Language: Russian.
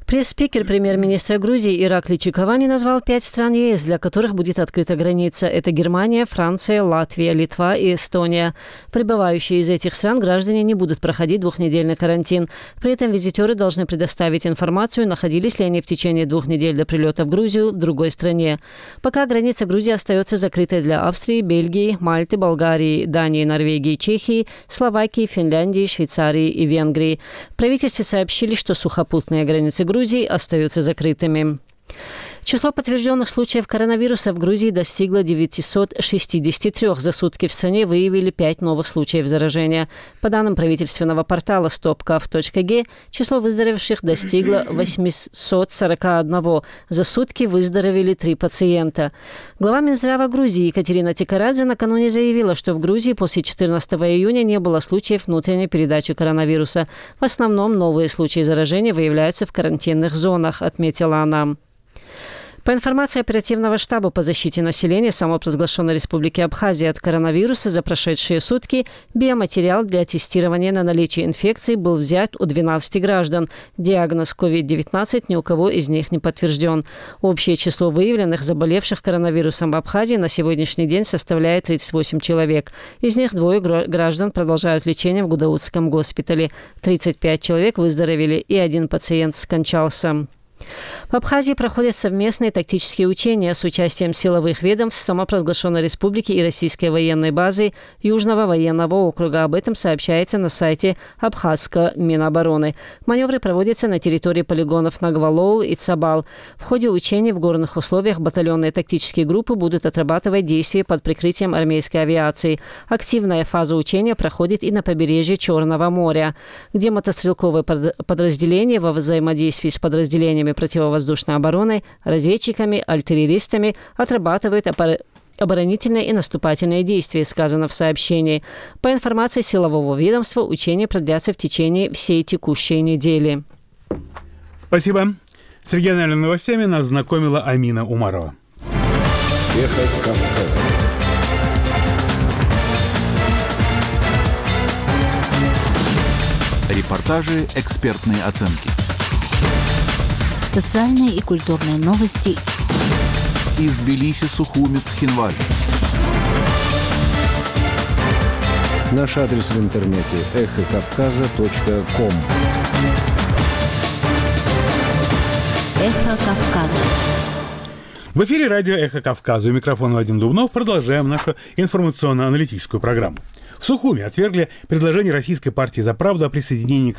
Пресс-спикер премьер-министра Грузии Иракли Чикавани назвал 5 стран ЕС, для которых будет открыта граница. Это Германия, Франция, Латвия, Литва и Эстония. Прибывающие из этих стран граждане не будут проходить двухнедельный карантин. При этом визитеры должны предоставить информацию, находились ли они в течение 2 недель до прилета в Грузию в другой стране. Пока граница Грузии остается закрытой для Австрии, Бельгии, Мальты, Болгарии, Дании, Норвегии, Чехии, Словакии, Финляндии, Швейцарии и Венгрии. В правительстве сообщили, что сухопутные границы Грузии остаются закрытыми. Число подтвержденных случаев коронавируса в Грузии достигло 963. За сутки в стране выявили 5 новых случаев заражения. По данным правительственного портала stopkov.g, число выздоровевших достигло 841. За сутки выздоровели 3 пациента. Глава Минздрава Грузии Екатерина Тикарадзе накануне заявила, что в Грузии после 14 июня не было случаев внутренней передачи коронавируса. В основном новые случаи заражения выявляются в карантинных зонах, отметила она. По информации оперативного штаба по защите населения самопровозглашенной Республики Абхазия от коронавируса за прошедшие сутки биоматериал для тестирования на наличие инфекции был взят у 12 граждан. Диагноз COVID-19 ни у кого из них не подтвержден. Общее число выявленных заболевших коронавирусом в Абхазии на сегодняшний день составляет 38 человек. Из них 2 граждан продолжают лечение в Гудаутском госпитале. 35 человек выздоровели и 1 пациент скончался. В Абхазии проходят совместные тактические учения с участием силовых ведомств самопровозглашенной республики и российской военной базы Южного военного округа. Об этом сообщается на сайте Абхазского Минобороны. Маневры проводятся на территории полигонов Нагвалоул и Цабал. В ходе учений в горных условиях батальонные тактические группы будут отрабатывать действия под прикрытием армейской авиации. Активная фаза учения проходит и на побережье Черного моря, где мотострелковые подразделения во взаимодействии с подразделениями противовоздушной обороны, разведчиками, артиллеристами отрабатывают оборонительные и наступательные действия, сказано в сообщении. По информации силового ведомства, учения продлятся в течение всей текущей недели. Спасибо. С региональными новостями нас знакомила Амина Умарова. Эхо Кавказа. Репортажи, экспертные оценки. Социальные и культурные новости. Из Тбилиси, Сухуми, Цхинвали. Наш адрес в интернете эхокавказа.ком. Эхо Кавказа. В эфире радио «Эхо Кавказа». У микрофона Вадим Дубнов. Продолжаем нашу информационно-аналитическую программу. В Сухуми отвергли предложение Российской партии «За правду» о присоединении к